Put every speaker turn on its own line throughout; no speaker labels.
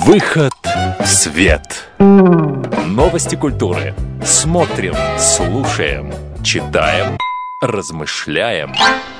Выход в свет. Новости культуры. Смотрим, слушаем, читаем, размышляем.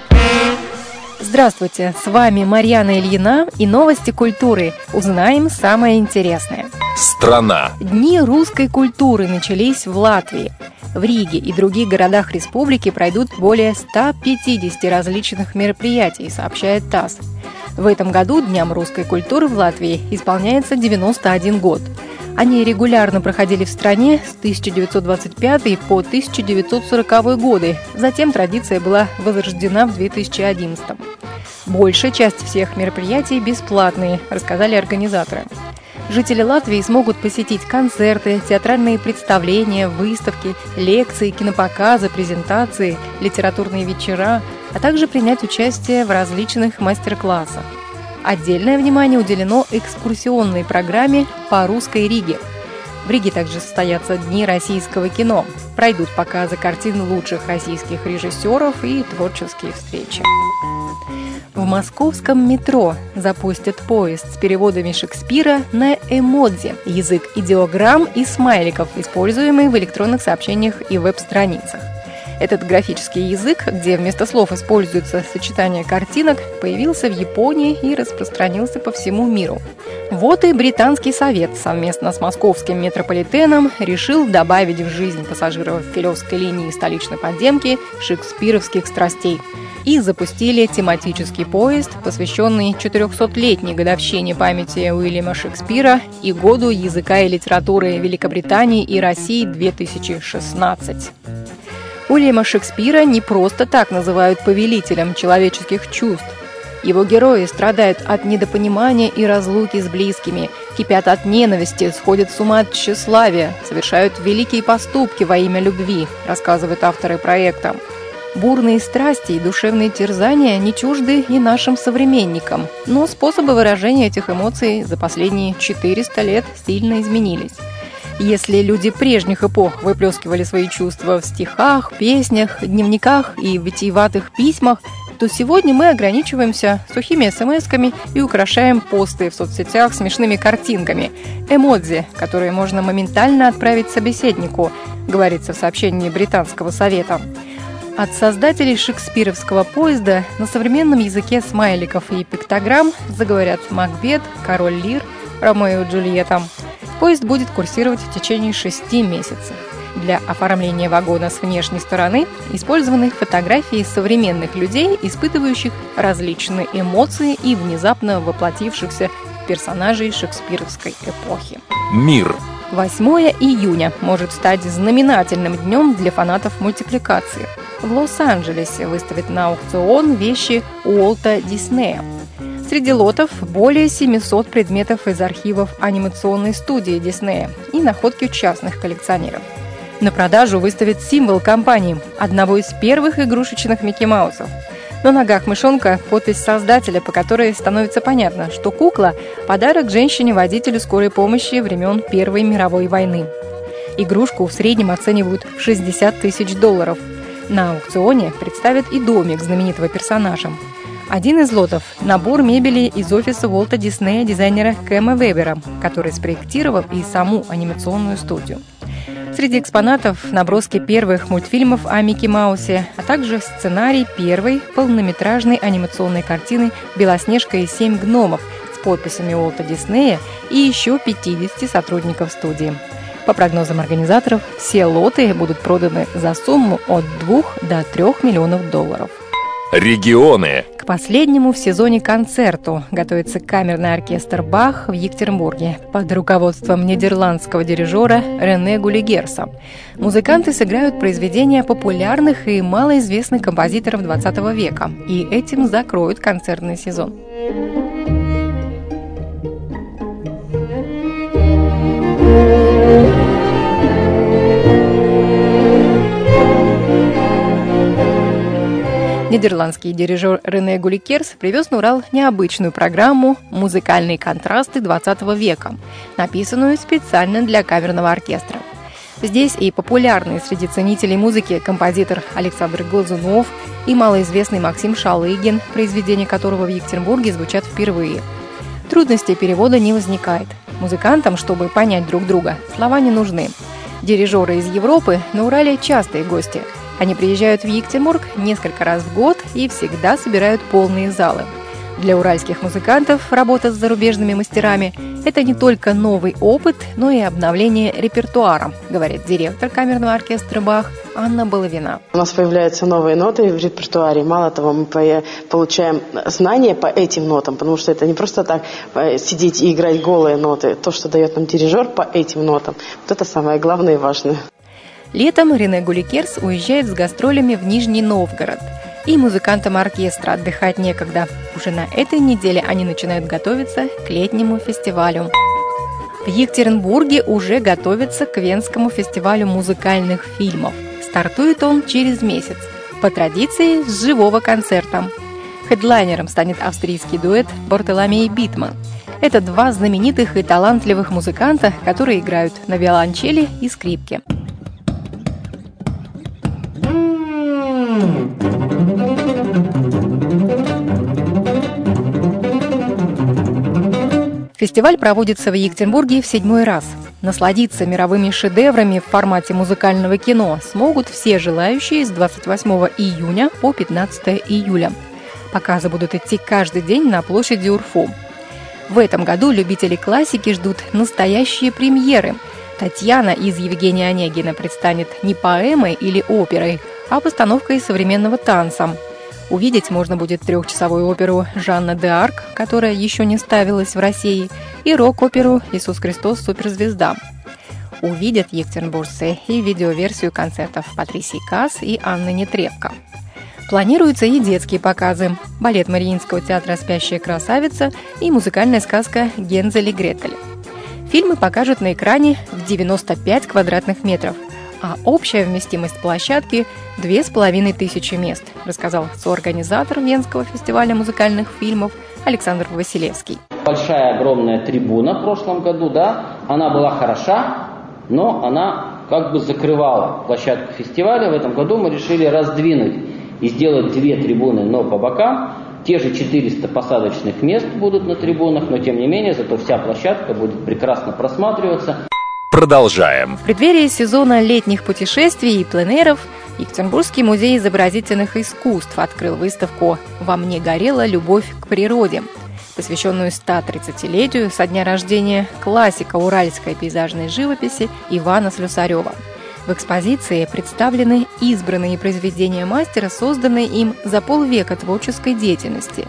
Здравствуйте, с вами Марьяна Ильина и новости культуры. Узнаем самое интересное.
Страна.
Дни русской культуры начались в Латвии. В Риге и других городах республики пройдут более 150 различных мероприятий, сообщает ТАСС. В этом году Дням русской культуры в Латвии исполняется 91 год. Они регулярно проходили в стране с 1925 по 1940 годы. Затем традиция была возрождена в 2011. Большая часть всех мероприятий бесплатные, рассказали организаторы. Жители Латвии смогут посетить концерты, театральные представления, выставки, лекции, кинопоказы, презентации, литературные вечера, а также принять участие в различных мастер-классах. Отдельное внимание уделено экскурсионной программе по русской Риге. В Риге также состоятся Дни российского кино. Пройдут показы картин лучших российских режиссеров и творческие встречи. В московском метро запустят поезд с переводами Шекспира на эмодзи – язык идеограмм и смайликов, используемый в электронных сообщениях и веб-страницах. Этот графический язык, где вместо слов используется сочетание картинок, появился в Японии и распространился по всему миру. Вот и Британский совет совместно с московским метрополитеном решил добавить в жизнь пассажиров Филевской линии столичной подземки шекспировских страстей. И запустили тематический поезд, посвященный 400-летней годовщине памяти Уильяма Шекспира и году языка и литературы Великобритании и России 2016. Уильяма Шекспира не просто так называют повелителем человеческих чувств. Его герои страдают от недопонимания и разлуки с близкими, кипят от ненависти, сходят с ума от тщеславия, совершают великие поступки во имя любви, рассказывают авторы проекта. Бурные страсти и душевные терзания не чужды и нашим современникам, но способы выражения этих эмоций за последние 400 лет сильно изменились. Если люди прежних эпох выплескивали свои чувства в стихах, песнях, дневниках и витиеватых письмах, то сегодня мы ограничиваемся сухими смс-ками и украшаем посты в соцсетях смешными картинками – эмодзи, которые можно моментально отправить собеседнику, говорится в сообщении Британского совета. От создателей шекспировского поезда на современном языке смайликов и пиктограмм заговорят Макбет, Король Лир, Ромео и Джульетта. Поезд будет курсировать в течение 6 месяцев. Для оформления вагона с внешней стороны использованы фотографии современных людей, испытывающих различные эмоции и внезапно воплотившихся персонажей шекспировской эпохи.
Мир.
8 июня может стать знаменательным днем для фанатов мультипликации. В Лос-Анджелесе выставят на аукцион вещи Уолта Диснея. Среди лотов более 700 предметов из архивов анимационной студии Диснея и находки частных коллекционеров. На продажу выставят символ компании, одного из первых игрушечных Микки Маусов. На ногах мышонка подпись создателя, по которой становится понятно, что кукла – подарок женщине-водителю скорой помощи времен Первой мировой войны. Игрушку в среднем оценивают в $60 тысяч. На аукционе представят и домик знаменитого персонажа. Один из лотов – набор мебели из офиса Уолта Диснея дизайнера Кэма Вебера, который спроектировал и саму анимационную студию. Среди экспонатов – наброски первых мультфильмов о Микки Маусе, а также сценарий первой полнометражной анимационной картины «Белоснежка и 7 гномов» с подписями Уолта Диснея и еще 50 сотрудников студии. По прогнозам организаторов, все лоты будут проданы за сумму от $2 до $3 миллионов.
Регионы.
К последнему в сезоне концерту готовится камерный оркестр «Бах» в Екатеринбурге под руководством нидерландского дирижера Рене Гуллигерса. Музыканты сыграют произведения популярных и малоизвестных композиторов XX века, и этим закроют концертный сезон. Нидерландский дирижер Рене Гуллигерс привез на Урал необычную программу «Музыкальные контрасты XX века», написанную специально для камерного оркестра. Здесь и популярный среди ценителей музыки композитор Александр Глазунов, и малоизвестный Максим Шалыгин, произведения которого в Екатеринбурге звучат впервые. Трудностей перевода не возникает. Музыкантам, чтобы понять друг друга, слова не нужны. Дирижеры из Европы на Урале частые гости. Они приезжают в Екатеринбург несколько раз в год и всегда собирают полные залы. Для уральских музыкантов работа с зарубежными мастерами – это не только новый опыт, но и обновление репертуара, говорит директор камерного оркестра «Бах» Анна Баловина.
У нас появляются новые ноты в репертуаре. Мало того, мы получаем знания по этим нотам, потому что это не просто так сидеть и играть голые ноты. То, что дает нам дирижер по этим нотам, вот это самое главное и важное.
Летом Рене Гуликерс уезжает с гастролями в Нижний Новгород. И музыкантам оркестра отдыхать некогда. Уже на этой неделе они начинают готовиться к летнему фестивалю. В Екатеринбурге уже готовятся к Венскому фестивалю музыкальных фильмов. Стартует он через месяц. По традиции, с живого концерта. Хедлайнером станет австрийский дуэт Бартоломей Битман. Это два знаменитых и талантливых музыканта, которые играют на виолончели и скрипке. Фестиваль проводится в Екатеринбурге в 7-й раз. Насладиться мировыми шедеврами в формате музыкального кино смогут все желающие с 28 июня по 15 июля. Показы будут идти каждый день на площади УРФУ. В этом году любители классики ждут настоящие премьеры. Татьяна из Евгения Онегина предстанет не поэмой или оперой, а постановкой современного танца. Увидеть можно будет 3-часовую оперу «Жанна де Арк», которая еще не ставилась в России, и рок-оперу «Иисус Христос. Суперзвезда». Увидят екатеринбуржцы и видеоверсию концертов Патрисии Каас и Анны Нетребко. Планируются и детские показы. Балет Мариинского театра «Спящая красавица» и музыкальная сказка «Гензель и Гретель». Фильмы покажут на экране в 95 квадратных метров, а общая вместимость площадки – 2500 мест, рассказал соорганизатор Венского фестиваля музыкальных фильмов Александр Василевский.
Большая, огромная трибуна в прошлом году, да, она была хороша, но она как бы закрывала площадку фестиваля. В этом году мы решили раздвинуть и сделать 2 трибуны, но по бокам. Те же 400 посадочных мест будут на трибунах, но тем не менее, зато вся площадка будет прекрасно просматриваться.
Продолжаем.
В преддверии сезона летних путешествий и пленэров Екатеринбургский музей изобразительных искусств открыл выставку «Во мне горела любовь к природе», посвященную 130-летию со дня рождения классика уральской пейзажной живописи Ивана Слюсарева. В экспозиции представлены избранные произведения мастера, созданные им за полвека творческой деятельности,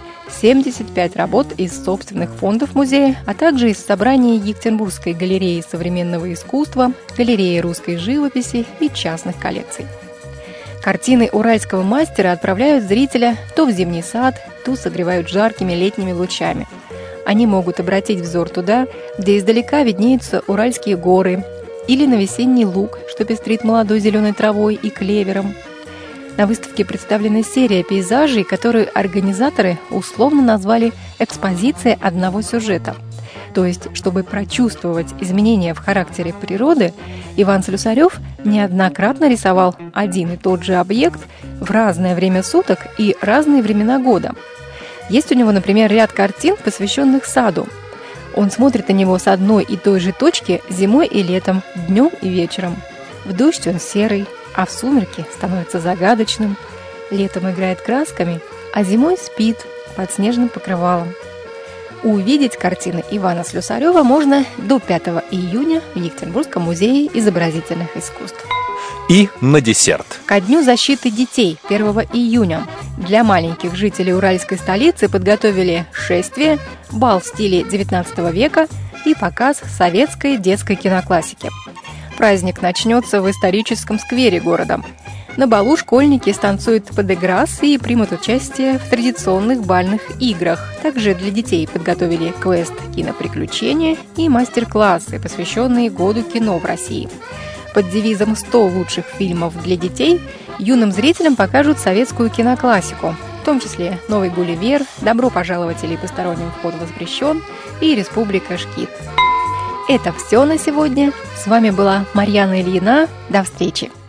75 работ из собственных фондов музея, а также из собрания Екатеринбургской галереи современного искусства, галереи русской живописи и частных коллекций. Картины уральского мастера отправляют зрителя то в зимний сад, то согревают жаркими летними лучами. Они могут обратить взор туда, где издалека виднеются уральские горы, или на весенний луг, что пестрит молодой зеленой травой и клевером. На выставке представлена серия пейзажей, которую организаторы условно назвали «экспозиция одного сюжета». То есть, чтобы прочувствовать изменения в характере природы, Иван Слюсарев неоднократно рисовал один и тот же объект в разное время суток и разные времена года. Есть у него, например, ряд картин, посвященных саду. Он смотрит на него с одной и той же точки зимой и летом, днем и вечером. В дождь он серый, а в сумерки становится загадочным. Летом играет красками, а зимой спит под снежным покрывалом. Увидеть картины Ивана Слюсарева можно до 5 июня в Екатеринбургском музее изобразительных искусств.
И на десерт.
Ко Дню защиты детей 1 июня для маленьких жителей уральской столицы подготовили шествие, бал в стиле XIX века и показ советской детской киноклассики. Праздник начнется в историческом сквере города. На балу школьники станцуют под играс и примут участие в традиционных бальных играх. Также для детей подготовили квест «Киноприключения» и мастер-классы, посвященные году кино в России. Под девизом «100 лучших фильмов для детей» юным зрителям покажут советскую киноклассику, в том числе «Новый Гулливер», «Добро пожаловать» или «Посторонним вход воспрещен» и «Республика Шкит». Это все на сегодня. С вами была Марьяна Ильина. До встречи!